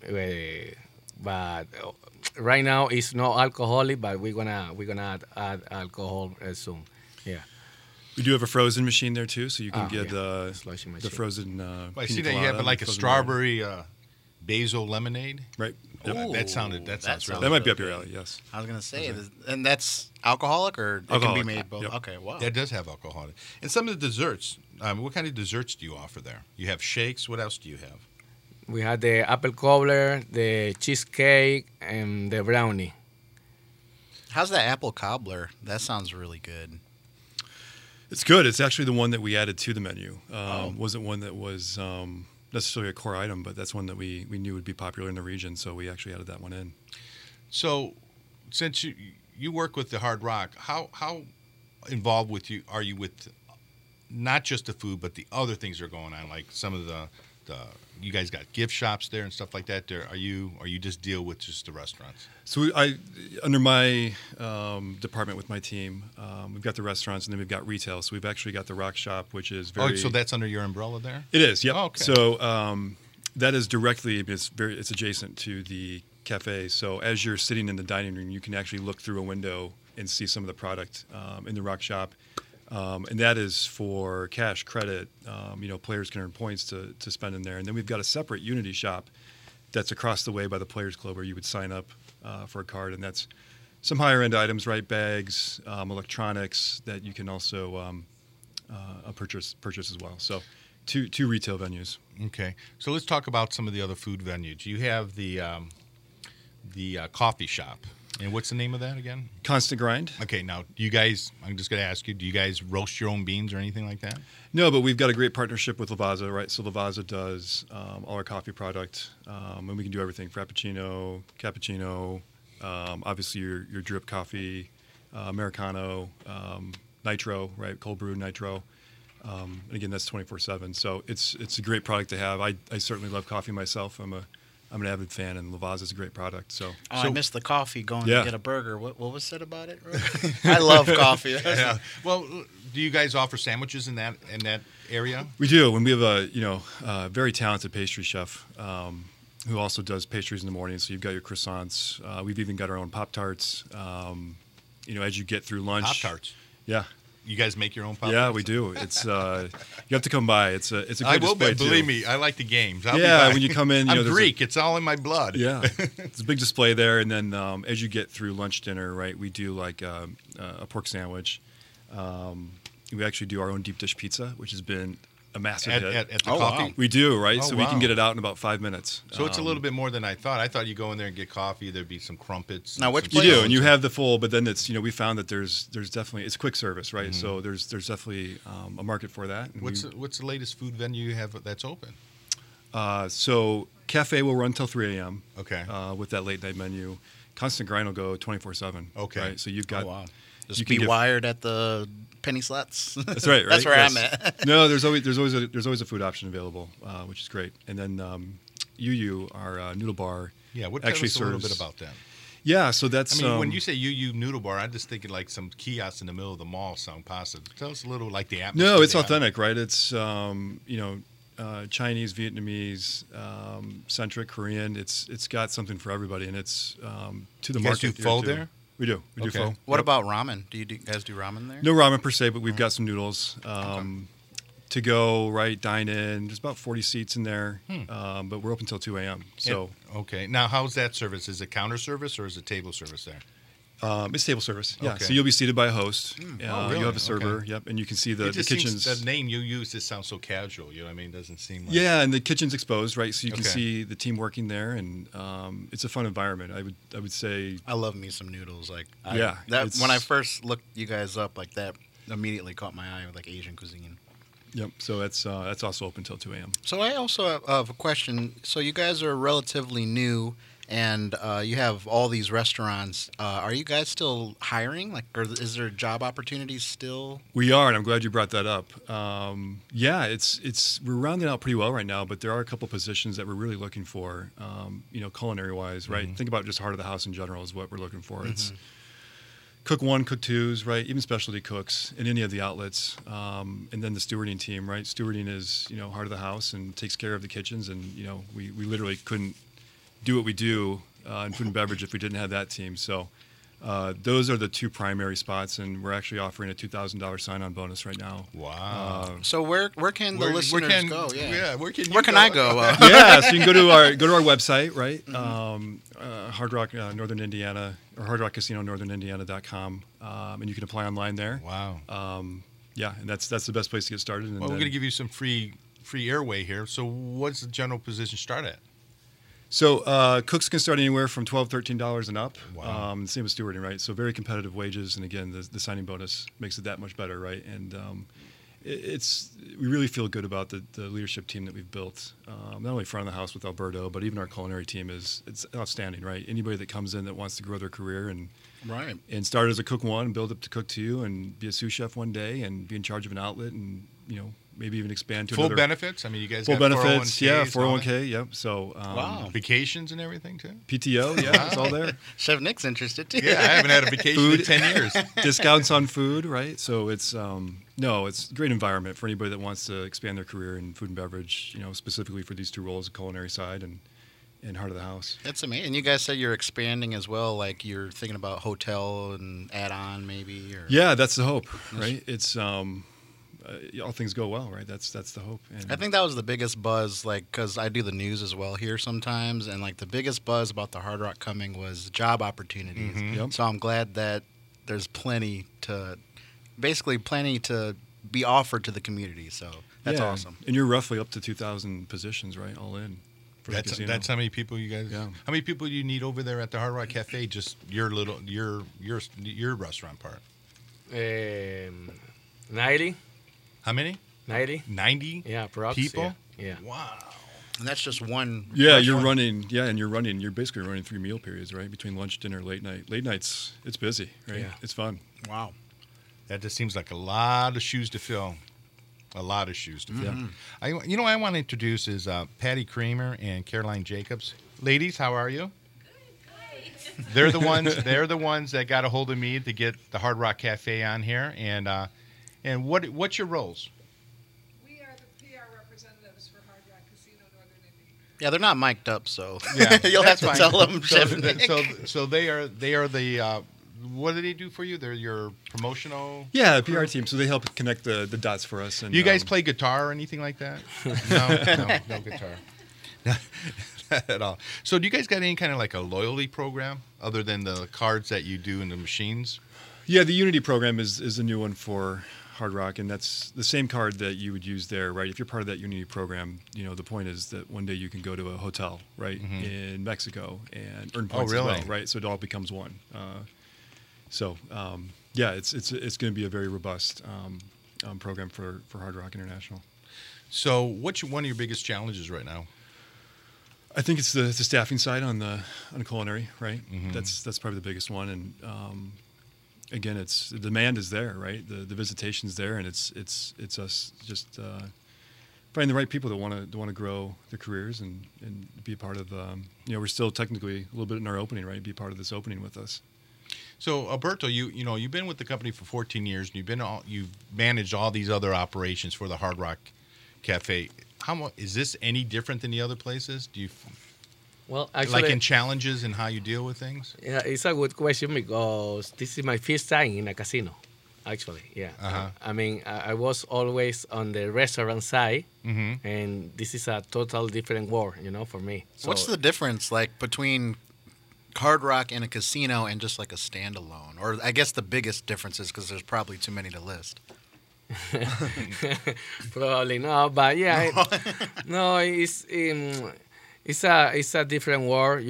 but right now it's not alcoholic, but we're gonna add alcohol soon. Yeah. We do have a frozen machine there too, so you can get the the frozen. I see that you have like a strawberry basil lemonade. Right. Ooh, that sounds really that might be up your alley. Yes. I was gonna say, and that's alcoholic, or it can be made both. Yep. Okay, wow. That does have alcohol. And some of the desserts. What kind of desserts do you offer there? You have shakes. What else do you have? We have the apple cobbler, the cheesecake, and the brownie. How's that apple cobbler? That sounds really good. It's good. It's actually the one that we added to the menu. Wasn't one that was necessarily a core item, but that's one that we knew would be popular in the region, so we actually added that one in. So, since you work with the Hard Rock, how involved are you with not just the food, but the other things that are going on, like some of the you guys got gift shops there and stuff like that? Or you just deal with just the restaurants? So under my department with my team, we've got the restaurants and then we've got retail. So we've actually got the Rock Shop, which is very. Oh, so that's under your umbrella there? It is. Yep. Oh, okay. So that is directly. It's adjacent to the cafe. So as you're sitting in the dining room, you can actually look through a window and see some of the product in the Rock Shop. And that is for cash, credit. Players can earn points to spend in there. And then we've got a separate Unity shop that's across the way by the Players Club where you would sign up for a card. And that's some higher end items, right? Bags, electronics that you can also purchase as well. So two retail venues. Okay. So let's talk about some of the other food venues. You have the coffee shop. And what's the name of that again? Constant Grind. Okay, now, do you guys, I'm just going to ask you, do you guys roast your own beans or anything like that? No, but we've got a great partnership with Lavazza, right? So Lavazza does all our coffee product, and we can do everything, Frappuccino, Cappuccino, obviously your drip coffee, Americano, Nitro, right? Cold brew Nitro. And again, that's 24/7. So it's a great product to have. I certainly love coffee myself. I'm an avid fan, and Lavazza is a great product. So I missed the coffee going to get a burger. What was said about it? I love coffee. Yeah. Well, do you guys offer sandwiches in that area? We do, and we have a very talented pastry chef who also does pastries in the morning. So you've got your croissants. We've even got our own Pop-Tarts. As you get through lunch. Pop-Tarts? Yeah. You guys make your own pop? Yeah, we do. It's you have to come by. It's a I great will, display but believe too. me, I like the games. I'll be Yeah, by. when you come in, you I'm know, there's Greek. It's all in my blood. Yeah, it's a big display there, and then as you get through lunch, dinner, right, we do like a pork sandwich. We actually do our own deep dish pizza, which has been a massive At, hit. at the Oh, coffee. wow. We do, right? Oh, So we wow. can get it out in about 5 minutes. So it's a little bit more than I thought. I thought you go in there and get coffee. There'd be some crumpets. Now, and which some You place- do, scones. and you have the full. But then it's we found that there's definitely it's quick service, right? Mm-hmm. So there's definitely a market for that. And What's the latest food venue you have that's open? so cafe will run till 3 a.m. Okay. With that late night menu. Constant Grind will go 24/7. Okay. Right? So you've got Oh, wow. you Just can be get- wired at the penny slots. That's right. That's where Yes. I'm at. No, there's always a food option available, which is great. And then UU, our noodle bar, Yeah. What actually tell us a little serves- bit about that? Yeah, so that's I mean, when you say UU Noodle Bar, I'm just thinking like some kiosks in the middle of the mall sound positive. Tell us a little like the atmosphere. no, it's they have. authentic, right? It's Chinese, Vietnamese, centric, Korean. It's got something for everybody, and it's to the You guys market. do pho too. there? We do. We do Okay. pho. What Yep. about ramen? Do you guys do ramen there? No ramen per se, but we've got some noodles. To go, right, dine in. There's about 40 seats in there, but we're open till 2 a.m. So Okay. Now, how's that service? Is it counter service or is it table service there? it's table service. Yeah, Okay. so you'll be seated by a host. Oh, You really? have a server. Okay. Yep, and you can see the It just kitchens. seems, the name you use just sounds so casual. You know what I mean? Doesn't seem like. Yeah, and the kitchen's exposed, right? So you can Okay. see the team working there, and it's a fun environment. I would say. I love me some noodles. Like, Yeah, that it's- when I first looked you guys up, like that immediately caught my eye with like Asian cuisine. Yep. So that's also open till 2 a.m. So I also have a question. So you guys are relatively new, and you have all these restaurants. Are you guys still hiring? Like, or is there job opportunities still? We are, and I'm glad you brought that up. Yeah, it's we're rounding out pretty well right now, but there are a couple positions that we're really looking for. Culinary wise, right? Mm-hmm. Think about just heart of the house in general is what we're looking for. It's cook one, cook twos, right? Even specialty cooks in any of the outlets, and then the stewarding team, right? Stewarding is heart of the house and takes care of the kitchens, and we literally couldn't do what we do in food and beverage if we didn't have that team. So those are the two primary spots, and we're actually offering a $2,000 sign-on bonus right now. Wow. So where can the listeners go? Yeah. Where can you Where can I go? Yeah, so you can go to our website, right? Hard Rock Northern Indiana or Hard Rock Casino Northern Indiana.com, and you can apply online there. Wow. Yeah, and that's the best place to get started. And Well, we're then- going to give you some free airway here. So, what's the general position start at? So cooks can start anywhere from $12, $13 and up. Wow. Same with stewarding, right? So very competitive wages, and again, the signing bonus makes it that much better, right? And we really feel good about the leadership team that we've built, not only front of the house with Alberto, but even our culinary team it's outstanding, right? Anybody that comes in that wants to grow their career and Right. start as a cook one and build up to cook two and be a sous chef one day and be in charge of an outlet and maybe even expand to Full another benefits? I mean, you guys full got benefits, 401ks, yeah, all that? 401k, yep. So Wow. Vacations and everything, too? PTO, yeah, it's all there. Chef Nick's interested too. Yeah, I haven't had a vacation in Food. 10 years. Discounts on food, right? So it's it's a great environment for anybody that wants to expand their career in food and beverage. Specifically for these two roles, the culinary side and heart of the house. That's amazing. And you guys said you're expanding as well. Like you're thinking about hotel and add on maybe. Or Yeah, that's the hope, right? It's all things go well, right? That's the hope. And I think that was the biggest buzz, like, because I do the news as well here sometimes, and like the biggest buzz about the Hard Rock coming was job opportunities. Yep. So I'm glad that there's plenty to be offered to the community. So that's yeah, awesome. And you're roughly up to 2,000 positions, right? All in. For the That's casino. how many people you guys. Yeah. How many people do you need over there at the Hard Rock Cafe? Just your restaurant part. 90, How many? 90. 90 Yeah, props. people. Yeah. Wow. And that's just one. Yeah, you're restaurant. running. You're basically running 3 meal periods, right? Between lunch, dinner, late night. Late nights, it's busy, right? Yeah. It's fun. Wow. That just seems like a lot of shoes to fill. A lot of shoes to fill. I want to introduce is Patty Kramer and Caroline Jacobs. Ladies, how are you? They're the ones. They're the ones that got a hold of me to get the Hard Rock Cafe on here. And what's your roles? We are the PR representatives for Hard Rock Casino Northern Indiana. Yeah, they're not mic'd up, so Yeah, you'll have that's to fine. tell them, Chef Nick. So they are the what do they do for you? They're your promotional. Yeah, a PR team. So they help connect the dots for us. And Do you guys play guitar or anything like that? No guitar. Not at all. So do you guys got any kind of like a loyalty program other than the cards that you do in the machines? Yeah, the Unity program is a new one for Hard Rock, and that's the same card that you would use there, right? If you're part of that Unity program, the point is that one day you can go to a hotel, right, in Mexico and earn points really? as well, right? So it all becomes one. Yeah, it's going to be a very robust program for Hard Rock International. So what's one of your biggest challenges right now? I think it's the staffing side on the culinary, right? That's probably the biggest one, and again, the demand is there, right? The visitation's there, and it's us just finding the right people that want to grow their careers and be a part of. We're still technically a little bit in our opening, right? Be part of this opening with us. So Alberto, you've been with the company for 14 years, and you've managed all these other operations for the Hard Rock Cafe. Is this any different than the other places? Do you? Well, actually, like in challenges and how you deal with things? Yeah, it's a good question because this is my first time in a casino, actually. Yeah. I mean, I was always on the restaurant side, and this is a total different world, for me. So, What's the difference, like, between Hard Rock and a casino and just like a standalone? Or I guess the biggest difference is because there's probably too many to list. Probably no, but yeah, no, it's a different world,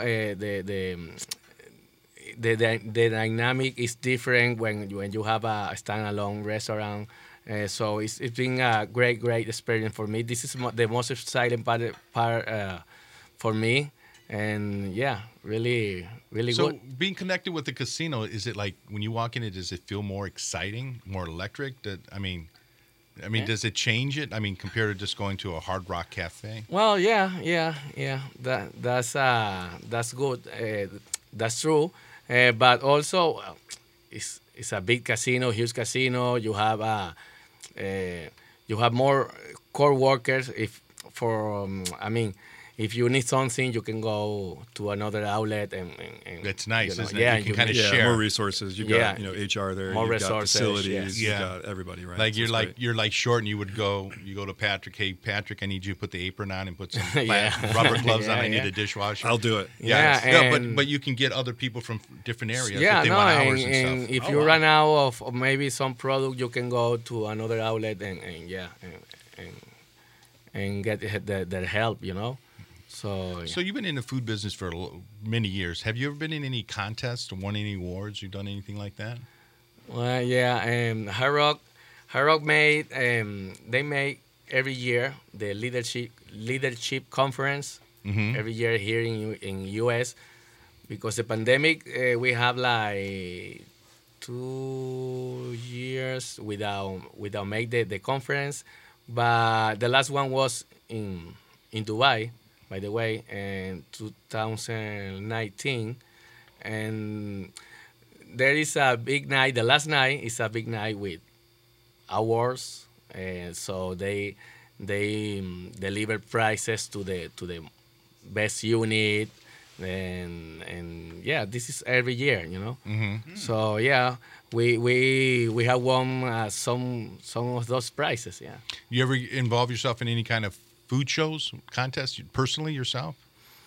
the dynamic is different when you have a standalone restaurant. So it's been a great experience for me. This is the most exciting part for me, and yeah, really good. So being connected with the casino, is it like when you walk in it, does it feel more exciting, more electric? Does it change it? I mean, compared to just going to a Hard Rock Cafe? Well, yeah. That's good. That's true. But also, it's a big casino, huge casino. You have more core workers. If you need something, you can go to another outlet and that's nice, isn't it? Yeah, you can kind of share more resources. You've got HR there. More you've resources, got facilities. yes. You've got everybody, right? Like So you're like short, and you go to Patrick. Hey, Patrick, I need you to put the apron on and put some Yeah. rubber gloves on. I need Yeah. a dishwasher. I'll do it. Yeah, Yeah, no, but you can get other people from different areas Yeah, if they no, want hours and and stuff. if you run out of maybe some product, you can go to another outlet and get their help, So yeah. So you've been in the food business for many years. Have you ever been in any contests or won any awards? You done anything like that? Well, yeah, Hard Rock made they make every year the leadership conference every year here in US because the pandemic we have like 2 years without make the conference, but the last one was in Dubai, by the way, in 2019, and there is a big night. The last night is a big night with awards, and so they deliver prizes to the best unit, and yeah, this is every year, So yeah, we have won some of those prizes. Yeah. You ever involve yourself in any kind of food shows, contests, personally yourself?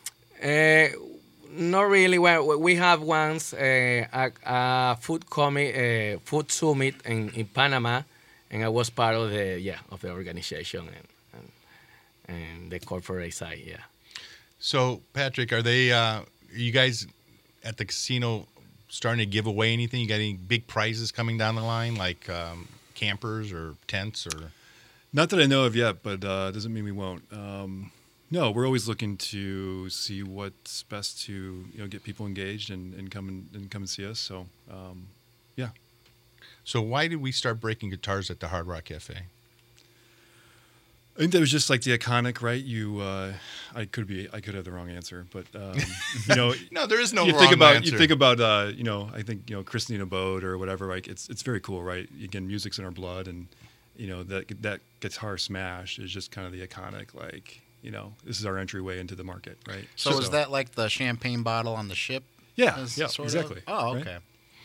Not really. Well, we have once a food summit in Panama, and I was part of the organization and the corporate side. Yeah. So Patrick, are you guys at the casino starting to give away anything? You got any big prizes coming down the line, like campers or tents or? Not that I know of yet, but doesn't mean we won't. No, we're always looking to see what's best to get people engaged and come and see us. So, yeah. So why did we start breaking guitars at the Hard Rock Cafe? I think that was just like the iconic, right? I could have the wrong answer, but No, there is no you wrong think about answer. you think about I think Christina Bode or whatever. Like it's very cool, right? Again, music's in our blood, and that guitar smash is just kind of the iconic, like, this is our entryway into the market, right? So is that like the champagne bottle on the ship? Yeah, Is yeah, sort of? exactly. Oh, right? okay.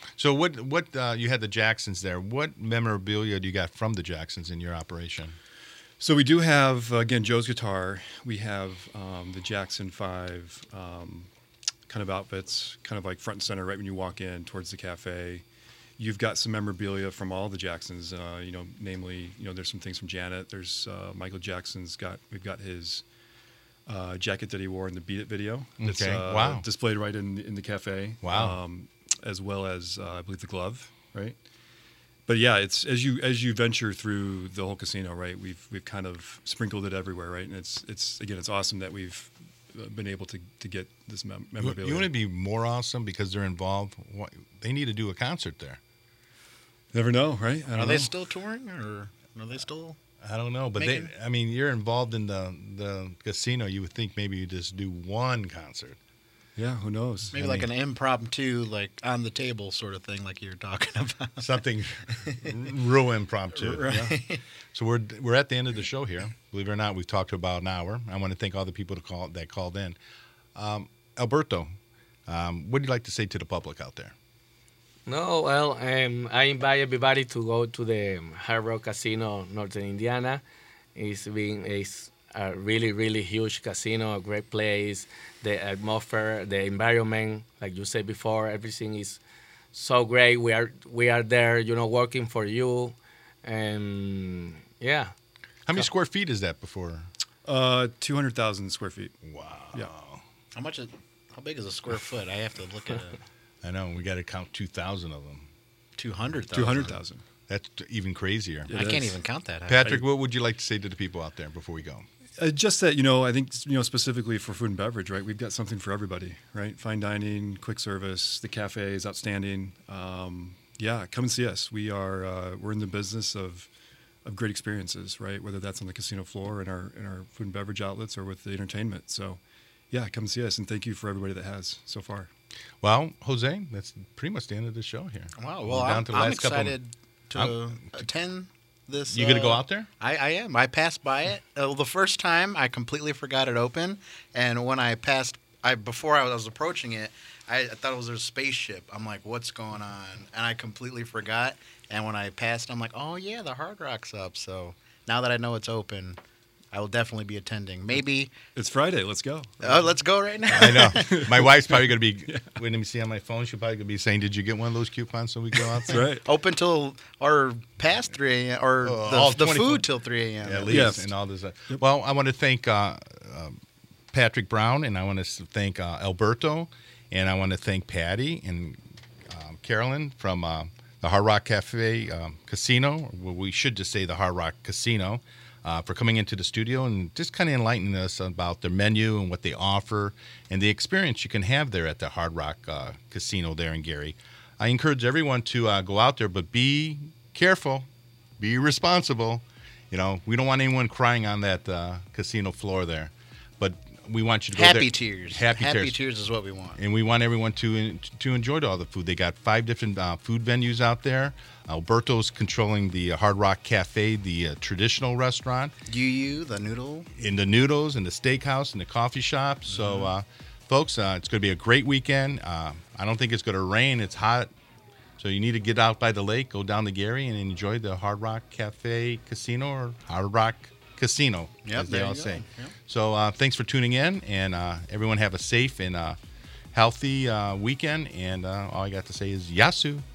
So what you had the Jacksons there. What memorabilia do you got from the Jacksons in your operation? So we do have, again, Joe's Guitar. We have the Jackson 5 kind of outfits, kind of like front and center right when you walk in towards the cafe. You've got some memorabilia from all the Jacksons, namely, there's some things from Janet. There's Michael Jackson's we've got his jacket that he wore in the Beat It video. That's Wow. displayed right in the cafe. Wow. As well as, I believe, the glove, right? But yeah, it's as you venture through the whole casino, right? We've kind of sprinkled it everywhere, right? And it's awesome that we've been able to get this memorabilia. You want to be more awesome because they're involved. They need to do a concert there. Never know, right? Are they still touring, or are they still? I don't know, but you're involved in the casino. You would think maybe you just do one concert. Yeah, who knows? Maybe like an impromptu, like on the table sort of thing, like you were talking about. Something real impromptu. Right. Yeah. So we're at the end of the show here. Believe it or not, we've talked for about an hour. I want to thank all the people that called in. Alberto, what would you like to say to the public out there? No, well, I invite everybody to go to the Hard Rock Casino, Northern Indiana. It's a really, really huge casino, a great place. The atmosphere, the environment, like you said before, everything is so great. We are there, working for you, and yeah. How many square feet is that before? 200,000 square feet. Wow. Yeah. How big is a square foot? I have to look at it. I know. We got to count 2,000 of them. 200,000. 200,000. That's even crazier. I can't even count that. Patrick, what would you like to say to the people out there before we go? Just that, I think, specifically for food and beverage, right? We've got something for everybody, right? Fine dining, quick service, the cafe is outstanding. Come and see us. We're in the business of great experiences, right? Whether that's on the casino floor in our food and beverage outlets or with the entertainment. So, yeah, come and see us, and thank you for everybody that has so far. Well, Jose, that's pretty much the end of the show here. Wow. Well, I'm excited to attend this. You going to go out there? I am. I passed by it. The first time, I completely forgot it open. And when I passed, before I was approaching it, I thought it was a spaceship. I'm like, what's going on? And I completely forgot. And when I passed, I'm like, oh, yeah, the Hard Rock's up. So now that I know it's open, I will definitely be attending. Maybe it's Friday. Let's go. Oh, let's go right now. I know. My wife's probably going to be. Wait, let me see on my phone. She's probably going to be saying, "Did you get one of those coupons so we go out there?" Right. Open till or past 3 a.m. or the food till 3 a.m. At least, yes. And all this. Well, I want to thank Patrick Brown, and I want to thank Alberto, and I want to thank Patty and Carolyn from the Hard Rock Cafe Casino. Well, we should just say the Hard Rock Casino. For coming into the studio and just kind of enlightening us about their menu and what they offer and the experience you can have there at the Hard Rock Casino there in Gary. I encourage everyone to go out there, but be careful, be responsible. We don't want anyone crying on that casino floor there, but we want you to go there. Happy tears. Happy tears is what we want. And we want everyone to enjoy all the food. They got 5 different food venues out there. Alberto's controlling the Hard Rock Cafe, the traditional restaurant. the noodle. In the noodles, and the steakhouse, and the coffee shop. Mm-hmm. So, folks, it's going to be a great weekend. I don't think it's going to rain. It's hot. So you need to get out by the lake, go down to Gary, and enjoy the Hard Rock Cafe Casino or Hard Rock Casino, as they all say. Yep. So thanks for tuning in, and everyone have a safe and healthy weekend. And all I got to say is Yasu.